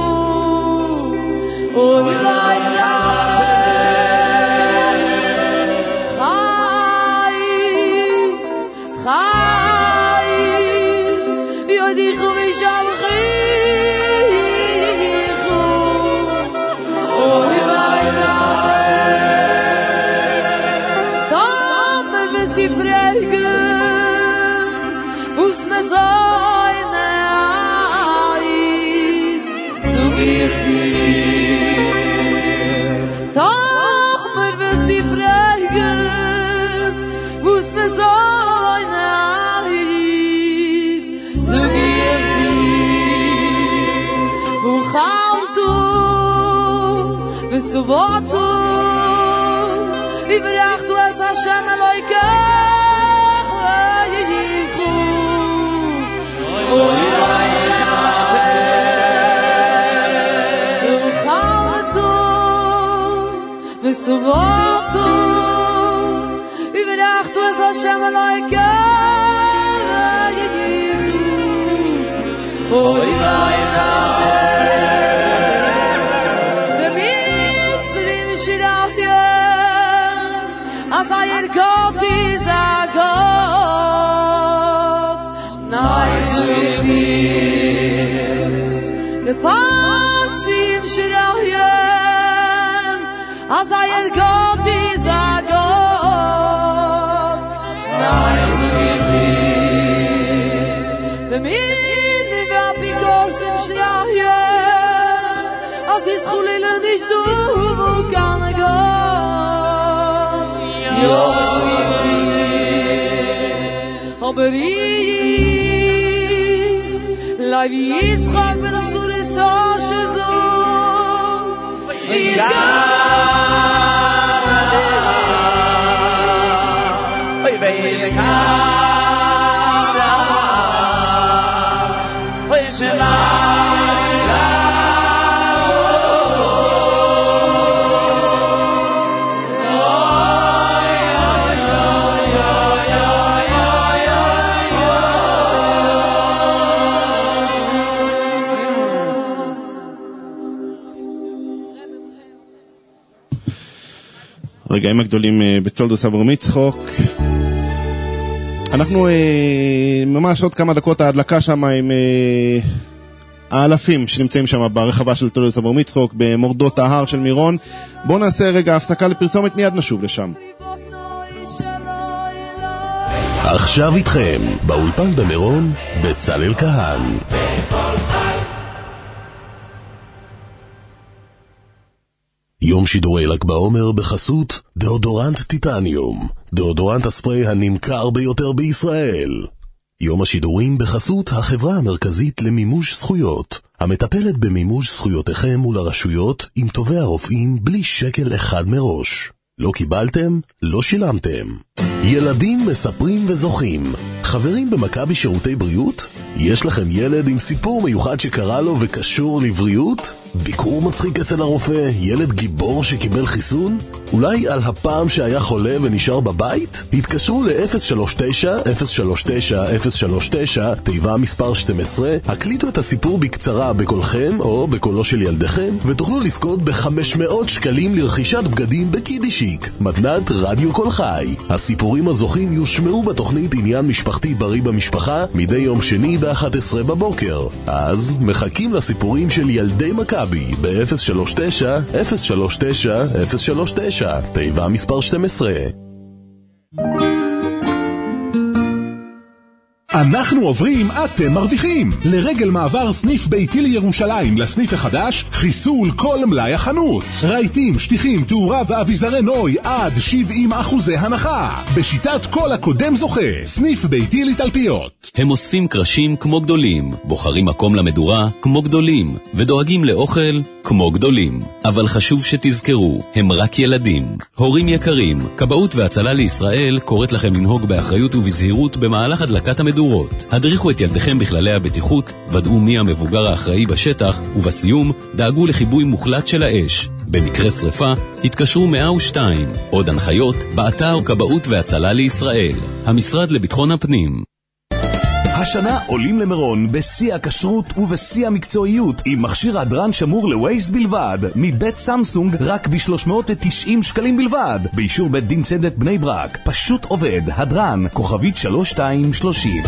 Oi lai Chai, yo dichu visham chichu. Oy vay Tammer bist die Frage, us me zoyne heißt. So geh Tammer bist die Frage, us me zoyne so gib dir wo khaltu besu vatu ibrachtu es Hashem Eloike yichu oy wo khaltu besu vatu ibrachtu es Hashem Eloike Oy vay de mitzrim shirachye as ayer got is a god nay to me de patzim shirachye as ayer got is a god nay to me de As is khulele nicht du wo kann gehen Ja aber ich Lai wie Yitzchak ben Asuri Sashe so Is God Oy vei is God Oy Shema הרגעים הגדולים בתולדות אברהם יצחק. אנחנו ממש עוד כמה דקות ההדלקה שם עם האלפים שנמצאים שם ברחבה של תולדות אברהם יצחק במורדות ההר של מירון. בואו נעשה רגע הפסקה לפרסומת, מיד נשוב לשם. עכשיו איתכם באולפן במירון בצלאל כהן. יום שידורי ל"ג בעומר בחסות דאודורנט טיטניום, דאודורנט הספרי הנמכר ביותר בישראל. יום השידורים בחסות החברה המרכזית למימוש זכויות, המטפלת במימוש זכויותיכם מול הרשויות עם טובי הרופאים בלי שקל אחד מראש. לא קיבלתם? לא שילמתם. ילדים מספרים וזוכים. חברים במכבי שירותי בריאות? יש לכם ילד עם סיפור מיוחד שקרה לו וקשור לבריאות? ביקור מצחיק אצל הרופא? ילד גיבור שקיבל חיסון? אולי על הפעם שהיה חולה ונשאר בבית? התקשרו ל-אפס שלוש תשע אפס שלוש תשע אפס שלוש תשע, תיבה מספר שתים עשרה, הקליטו את הסיפור בקצרה בקולכם או בקולו של ילדיכם, ותוכלו לזכות ב-חמש מאות שקלים לרכישת בגדים בקידישיק, מתנת רדיו קול חי. הסיפורים הזוכים יושמעו בתוכנית עניין משפחתי בריא במשפחה מדי יום שני ב-אחת עשרה בבוקר. אז מחכים לסיפורים של ילדי מכבי ב-אפס שלוש תשע אפס שלוש תשע אפס שלוש תשע, תיבה מספר שתים עשרה. אנחנו עוברים, אתם מרוויחים. לרגל מעבר סניף ביתי לירושלים לסניף החדש, חיסול כל מלאי החנות. רהיטים, שטיחים, תאורה ואביזרי נוי עד שבעים אחוזי הנחה. בשיטת כל הקודם זוכה, סניף ביתי לתלפיות. הם אוספים קרשים כמו גדולים, בוחרים מקום למדורה כמו גדולים, ודואגים לאוכל כמו גדולים. אבל חשוב שתזכרו, הם רק ילדים. הורים יקרים, כבאות והצלה לישראל קוראת לכם לנהוג באחריות ובזהירות במהלך הדלקת המדורה. הדריכו את ילדיכם בכללי הבטיחות, ודאו מי המבוגר האחראי בשטח, ובסיום דאגו לחיבוי מוחלט של האש. במקרה שריפה, התקשרו מאה ושתיים. עוד הנחיות, באתר כבאות והצלה לישראל. המשרד לביטחון הפנים. השנה עולים למירון בשיא הכשרות ובשיא המקצועיות עם מכשיר הדרן שמור לווייז בלבד מבית סמסונג רק ב-שלוש מאות ותשעים שקלים בלבד באישור בית דין צדק בני ברק. פשוט עובד. הדרן כוכבית שלוש שתיים שלושים.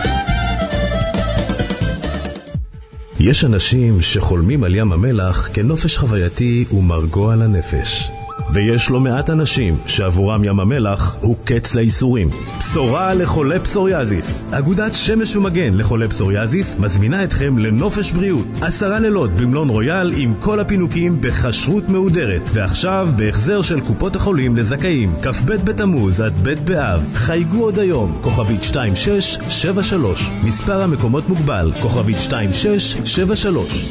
יש אנשים שחולמים על ים המלח כנופש חווייתי ומרגוע לנפש, ויש לא מעט אנשים שעבורם ים המלח הוא קץ לאיסורים. בשורה לחולי פסוריאזיס. אגודת שמש ומגן לחולי פסוריאזיס מזמינה אתכם לנופש בריאות. עשרה לילות במלון רויאל עם כל הפינוקים בכשרות מהודרת, ועכשיו בהחזר של קופות החולים לזכאים. כ"ב בתמוז עד ב' באב. חייגו עוד היום. כוכבית שתיים שש שבע שלוש. מספר המקומות מוגבל. כוכבית שתיים שש שבע שלוש.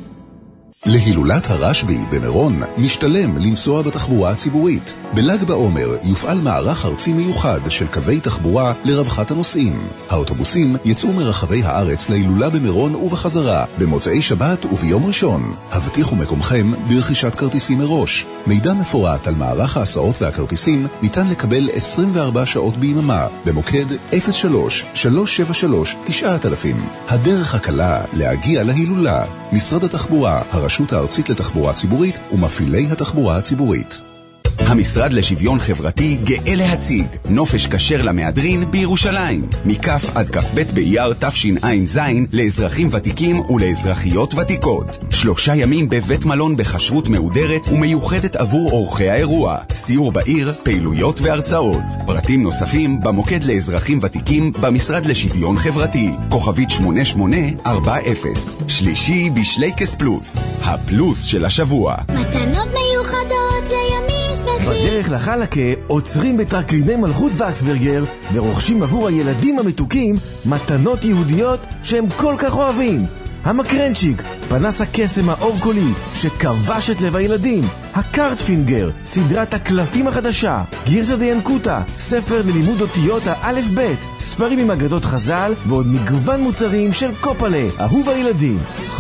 להילולת הרשב"י במירון משתלם לנסוע בתחבורה הציבורית. בל"ג בעומר יופעל מערך ארצי מיוחד של קווי תחבורה לרווחת הנוסעים. האוטובוסים יצאו מרחבי הארץ להילולה במירון ובחזרה במוצאי שבת וביום ראשון. הבטיחו מקומכם ברכישת כרטיסים מראש. מידע מפורט על מערך ההסעות והכרטיסים ניתן לקבל עשרים וארבע שעות ביממה במוקד אפס שלוש שלוש שבע שלוש תשע אלף. הדרך הקלה להגיע להילולה. משרד התחבורה, הרשות הארצית לתחבורה ציבורית ומפעילי התחבורה הציבורית. המשרד לשוויון חברתי גאה להציג נופש כשר למהדרין בירושלים מכף עד כף בית באייר תשע"ז לאזרחים ותיקים ולאזרחיות ותיקות. שלושה ימים בבית מלון בחשרות מהודרת ומיוחדת עבור אורחי האירוע. סיור בעיר, פעילויות והרצאות. פרטים נוספים במוקד לאזרחים ותיקים במשרד לשוויון חברתי. כוכבית שמונה שמונה ארבע אפס. שלישי בשלייקס פלוס. הפלוס של השבוע. מתנות מיוחדות לימים בדרך לחלקה עוצרים בטרקליני מלכות וקסברגר ורוכשים עבור הילדים המתוקים מתנות יהודיות שהם כל כך אוהבים. המקרנצ'יק, פנס הקסם האור קולי שכבש את לב הילדים, הקארטפינגר, סדרת הקלפים החדשה, גירסא דיינקותא, ספר ללימוד אותיות האלף בית, ספרים עם אגדות חז"ל ועוד מגוון מוצרים של קופלה, אהוב הילדים.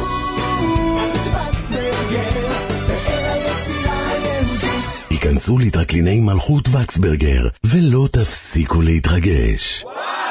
היכנסו לטרקליני מלכות וקסברגר ולא תפסיקו להתרגש.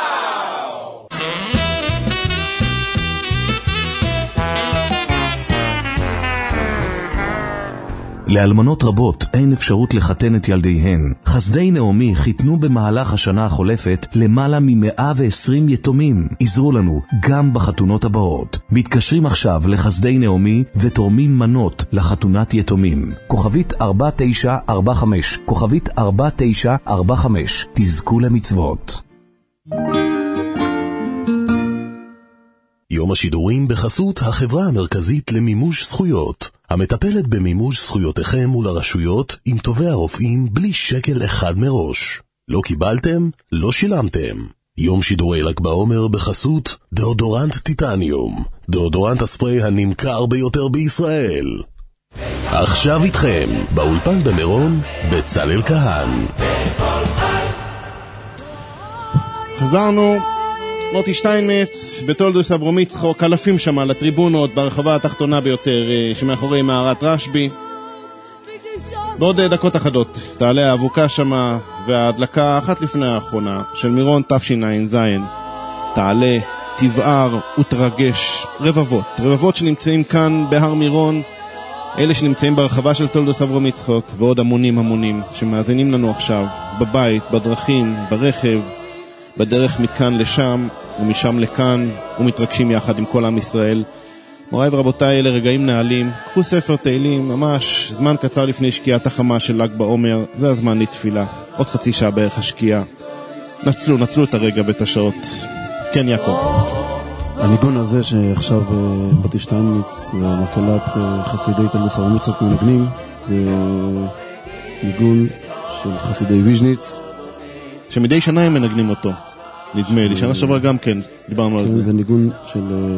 לאלמנות רבות אין אפשרות לחתן את ילדיהן. חסדי נעמי חיתנו במהלך השנה החולפת למעלה מ-מאה ועשרים יתומים. עזרו לנו גם בחתונות הבאות. מתקשרים עכשיו לחסדי נעמי ותורמים מנות לחתונת יתומים. כוכבית ארבע תשע ארבע חמש, כוכבית ארבע תשע ארבע חמש. תזכו למצוות. יום השידורים בחסות החברה המרכזית למימוש זכויות, המטפלת במימוש זכויותיכם מול הרשויות עם טובי הרופאים בלי שקל אחד מראש. לא קיבלתם? לא שילמתם. יום שידורי ל"ג בעומר בחסות דאודורנט טיטניום, דאודורנט הספרי הנמכר ביותר בישראל. עכשיו איתכם, באולפן במירון, בצלאל כהן. חזרנו. מוטי שטיינמץ בתולדוס אברמיצחוק, אלפים שם על הטריבונות ברחבה התחתונה ביותר שמאחורי מערת רשב"י. בעוד דקות אחדות תעלה האבוקה שם, וההדלקה אחת לפני האחרונה של מירון תשע"ז תעלה, תבער ותרגש רבבות, רבבות שנמצאים כאן בהר מירון, אלה שנמצאים ברחבה של תולדוס אברמיצחוק, ועוד המונים המונים שמאזינים לנו עכשיו בבית, בדרכים, ברכב, בדרך מכאן לשם ומשם לכאן, ומתרגשים יחד עם כל עם ישראל. מוריי ורבותיי, אלה רגעים נעלים. קחו ספר תהילים, ממש זמן קצר לפני שקיעת החמה של ל"ג בעומר. זה הזמן לתפילה. עוד חצי שעה בערך השקיעה. נצלו, נצלו את הרגע ואת השעות. כן, יעקב. הניגון הזה שעכשיו בתי שטיינמיץ ומקהלת חסידי תל סברומיצוק מנגנים, זה ניגון של חסידי ויז'ניץ. שמדי שנה הם מנגנים אותו. נדמה לי, שנה שעברה גם כן, דיברנו על זה. זה ניגון של...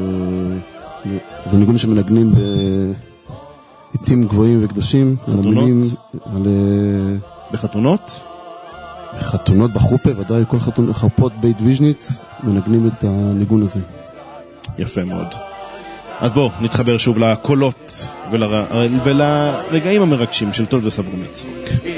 זה ניגון שמנגנים בעיתים גבוהים וקדושים. חתונות? על... בחתונות? בחתונות, בחופה, ודאי כל חתונות, חרפות בית ויז'ניץ, מנגנים את הניגון הזה. יפה מאוד. אז בואו, נתחבר שוב לקולות ול... ולרגעים המרגשים של תולדות סברומיצוק.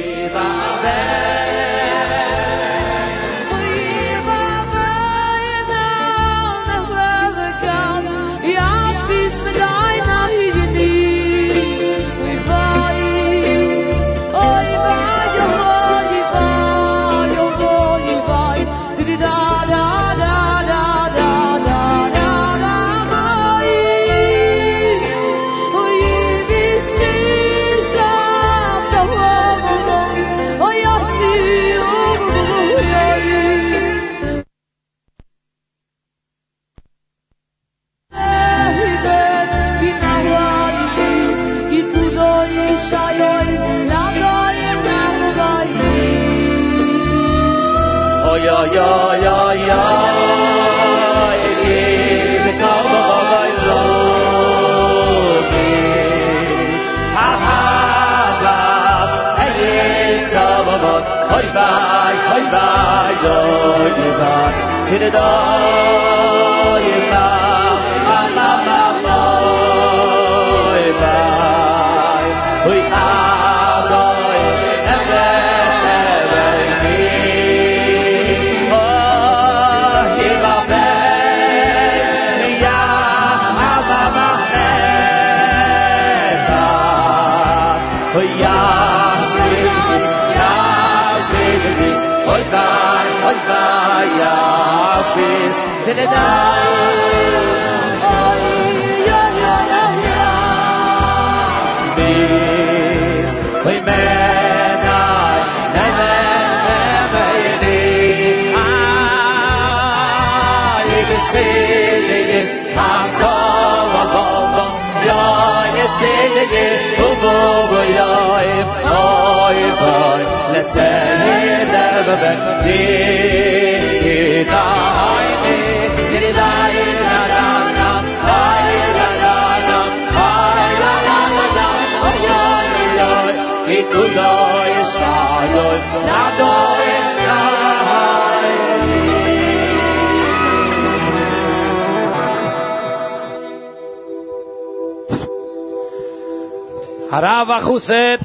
הרב החוסט,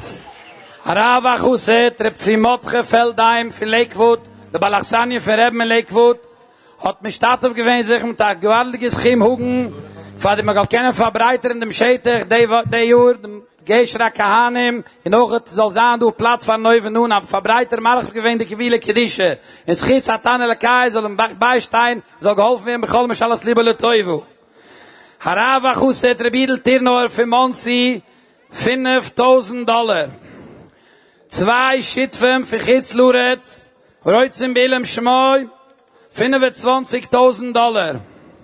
הרב החוסט, רב Zimotche Feldheim für Lakewood, der Balachsanie für Reben in Lakewood, hat mich statthaft gewöhnt sich mit der gewaltiges Chimhugen, von dem man gar keine Verbreiter in dem Schädig, der Jür, dem Geishra Kahanim, in Ochet soll sein, du Platz von Neuven nun, aber Verbreiter Malach gewöhnt die Gewille Kedische. In Schiz Satan Elakai soll im Beistein, soll geholfen werden, bekommen mich alles lieber le Teuvu. Harav Achusset, Rebidel Tirnor für Monsi, fünftausend Dollar. Zwei Schittfen für Chitzluretz, Reutzen Bilem Schmoy, fünfundzwanzigtausend Dollar.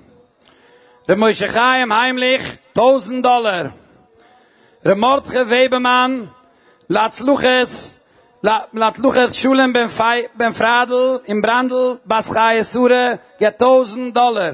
Der Moshe Chaim heimlich, tausend Dollar. Der Mordche Webermann, Latzluches, Latzluches Schulen beim, beim Fradl, im Brandl, Baschaie Sure, get tausend Dollar.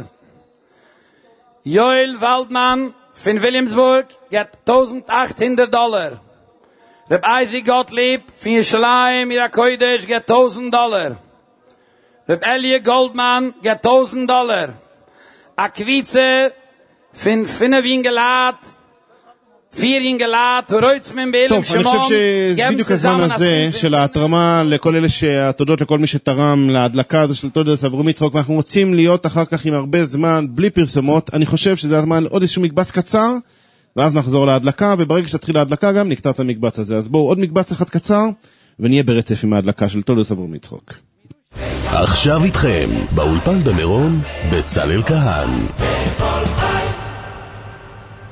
Joel Waldmann, von Williamsburg, get eintausendachthundert Dollar. Reb Isaac Gottlieb, von Yerushalayim, Irakoidesh, get tausend Dollar. Reb Elie Goldman, get tausend Dollar. Akwize, von Finnevin Gelad, vier Ingelad, Reutzמן Bילם שמעון. טוב, אני חושב שבדיוק הזמן הזה של ההתרמה לכל אלה שהתודות לכל מי שתרם להדלקה הזו של תולדות סברומיצוק, ואנחנו רוצים להיות אחר כך עם הרבה זמן, בלי פרסומות. אני חושב שזה הזמן עוד איזשהו מקבץ קצר, ואז נחזור להדלקה, וברגע שתתחיל ההדלקה גם נקטע את המקבץ הזה. אז בואו עוד מקבץ אחד קצר, ונהיה ברצף עם ההדלקה של תולדות סברומיצוק. עכשיו איתכם, באולפן במירון, בצלאל כהן.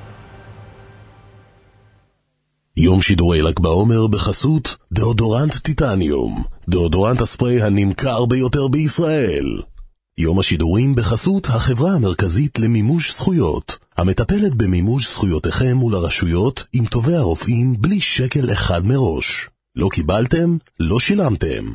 יום שידורי ל"ג בעומר בחסות דאודורנט טיטניום, דאודורנט הספרי הנמכר ביותר בישראל. יום השידורים בחסות החברה המרכזית למימוש זכויות, המטפלת במימוש זכויותיכם מול הרשויות עם טובי הרופאים בלי שקל אחד מראש. לא קיבלתם? לא שילמתם.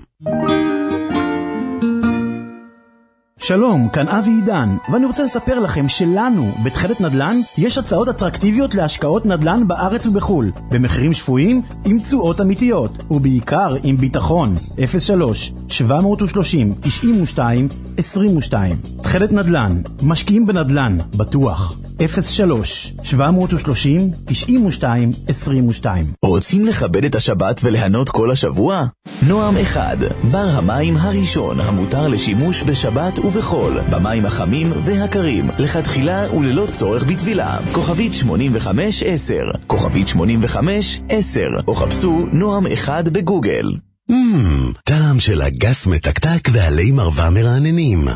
שלום, כאן אבי עידן, ואני רוצה לספר לכם שלנו, בתחילת נדל"ן, יש הצעות אטרקטיביות להשקעות נדל"ן בארץ ובחול, במחירים שפויים, עם תשואות אמיתיות, ובעיקר עם ביטחון. אפס שלוש שבע שלושים תשעים ושתיים עשרים ושתיים. תחילת נדל"ן, משקיעים בנדל"ן, בטוח. אפס שלוש שבע שלושים תשעים ושתיים עשרים ושתיים. רוצים לכבד את השבת וליהנות כל השבוע? נועם אחד, בר המים הראשון המותר לשימוש בשבת ובחול, במים החמים והקרים, לכתחילה וללא צורך בטבילה. כוכבית שמונים וחמש עשר, כוכבית שמונים וחמש עשר, או חפשו נועם אחד בגוגל. Mm, טעם של אגס מתקתק ועלי מרווה מרעננים.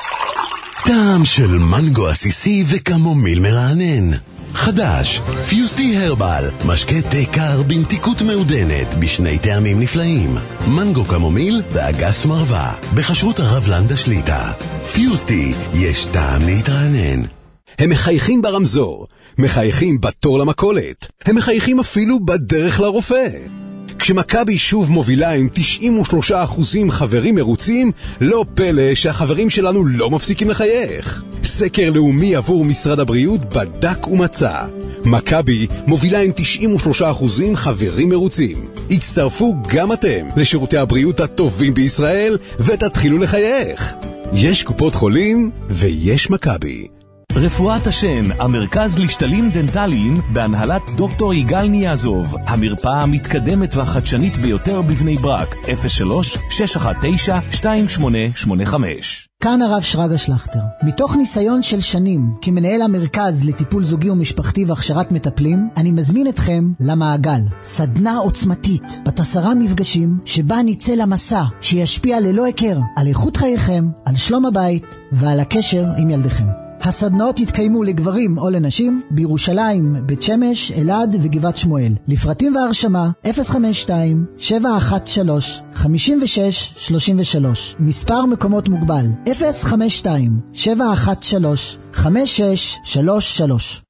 טעם של מנגו עסיסי וקמומיל מרענן. חדש, פיוסטי הרבל, משקה תה קר במתיקות מעודנת בשני טעמים נפלאים, מנגו קמומיל ואגס מרווה, בכשרות הרב לנדה שליטה. פיוסטי, יש טעם להתרענן. הם מחייכים ברמזור, מחייכים בתור למכולת, הם מחייכים אפילו בדרך לרופא. כשמכבי שוב מובילה עם תשעים ושלושה אחוזים חברים מרוצים, לא פלא שהחברים שלנו לא מפסיקים לחייך. סקר לאומי עבור משרד הבריאות בדק ומצא. מכבי מובילה עם תשעים ושלושה אחוזים חברים מרוצים. הצטרפו גם אתם לשירותי הבריאות הטובים בישראל ותתחילו לחייך. יש קופות חולים ויש מכבי. רפואת השן, המרכז לשתלים דנטליים בהנהלת דוקטור יגאל ניאזוב, המרפאה המתקדמת והחדשנית ביותר בבני ברק. אפס שלוש שש אחת תשע שתיים שמונה שמונה חמש. כאן הרב שרגא שלכטר. מתוך ניסיון של שנים כמנהל המרכז לטיפול זוגי ומשפחתי והכשרת מטפלים, אני מזמין אתכם למעגל, סדנה עוצמתית בת עשרה מפגשים שבה ניצא למסע שישפיע ללא הכר על איכות חייכם, על שלום הבית ועל הקשר עם ילדיכם. הסדנאות יתקיימו לגברים או לנשים בירושלים, בית שמש, אלעד וגבעת שמואל. לפרטים והרשמה אפס חמש שתיים שבע אחת שלוש חמש שש שלוש שלוש. מספר מקומות מוגבל אפס חמש שתיים שבע אחת שלוש חמש שש שלוש שלוש.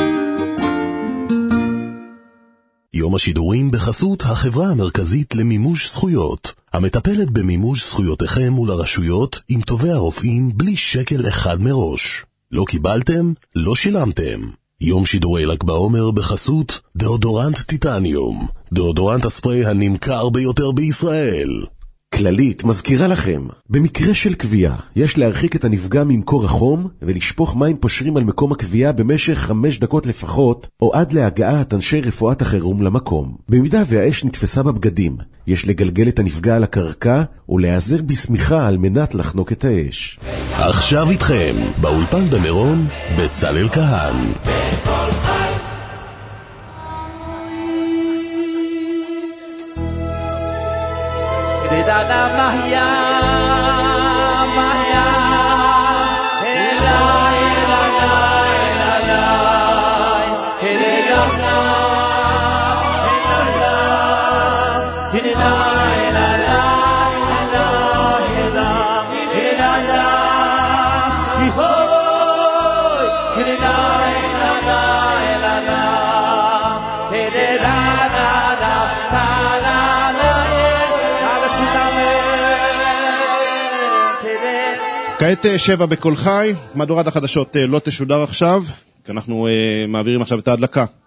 יום השידורים בחסות החברה המרכזית למימוש זכויות, המטפלת במימוש זכויותיכם מול הרשויות עם טובי הרופאים בלי שקל אחד מראש. לא קיבלתם? לא שילמתם. יום שידורי ל"ג בעומר בחסות דאודורנט טיטניום, דאודורנט הספרי הנמכר ביותר בישראל. כללית מזכירה לכם, במקרה של קביעה יש להרחיק את הנפגע ממקור החום ולשפוך מים פושרים על מקום הקביעה במשך חמש דקות לפחות, או עד להגעת אנשי רפואת החירום למקום. במידה והאש נתפסה בבגדים, יש לגלגל את הנפגע על הקרקע ולהיעזר בסמיכה על מנת לחנוק את האש. עכשיו איתכם, באולפן במירון, בצלאל כהן. Da da mahya mahya hera hera la hera la hera la hera la hera la hera la hera hera la hoy hera la hera la hera la hera la la la כעת שבע בכל חי, מהדורת החדשות לא תשודר עכשיו, כי אנחנו uh, מעבירים עכשיו את ההדלקה